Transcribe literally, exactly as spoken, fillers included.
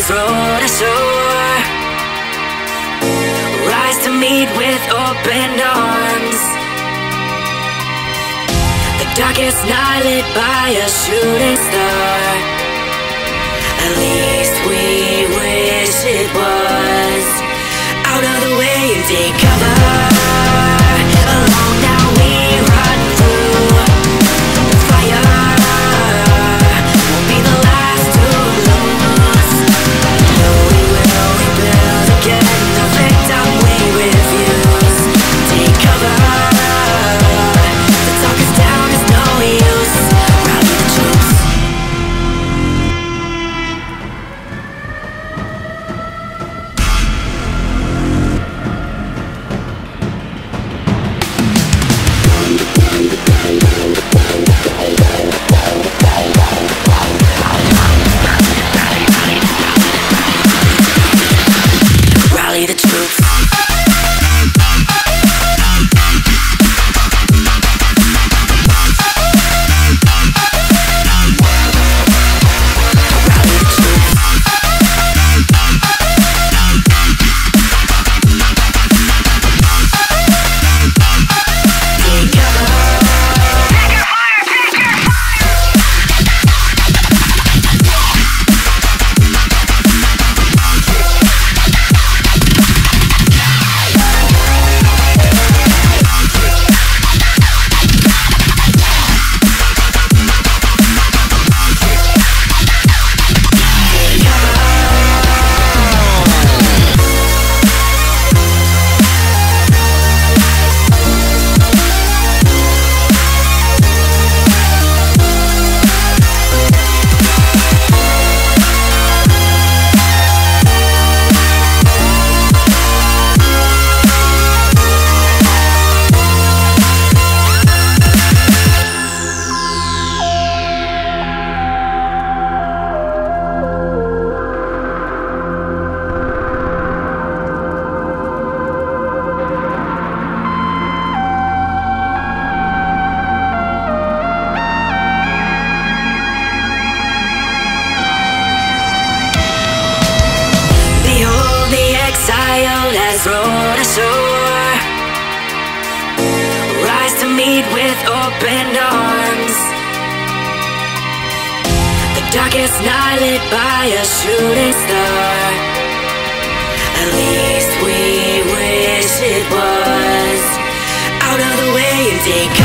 has rowed ashore. Rise to meet with open arms. The darkest night lit by a shooting star. At least we wish it was out of the way and take cover. Along now we run through the fire. Won't be the last to lose. No, we will rebuild again. The victim we refuse. Take cover. The talk is down is no use. Rally the troops. Rally the troops. Has rowed ashore. Rise to meet with open arms. The darkest night lit by a shooting star. At least we wish it was out of the way and take